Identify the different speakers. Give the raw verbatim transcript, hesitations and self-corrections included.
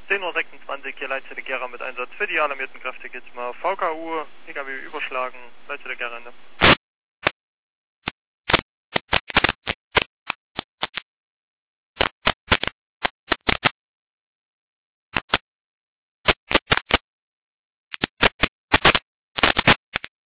Speaker 1: zehn Uhr sechsundzwanzig, hier Leitstelle Gera mit Einsatz für die alarmierten Kräfte. Geht's mal V K U, P K W überschlagen, Leitstelle Gera Ende.